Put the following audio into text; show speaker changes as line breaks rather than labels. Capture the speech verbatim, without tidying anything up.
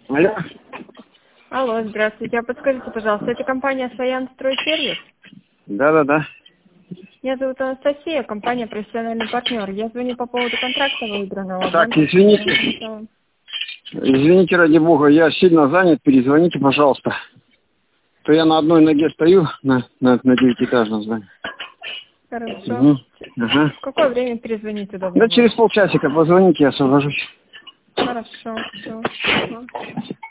Алло.
Алло, здравствуйте. А подскажите, пожалуйста, это компания «Саян Стройсервис»?
Да-да-да.
Меня зовут Анастасия, компания «Профессиональный партнер». Я звоню по поводу контракта выигранного.
Так,
Вам
извините.
сначала.
Извините, ради бога, я сильно занят, перезвоните, пожалуйста. То я на одной ноге стою, на, на, на девятиэтажном здании.
Хорошо.
Угу. Ага.
В какое время перезвонить удобно
Да
будет?
через полчасика позвоните, я освобожусь.
Хорошо, все.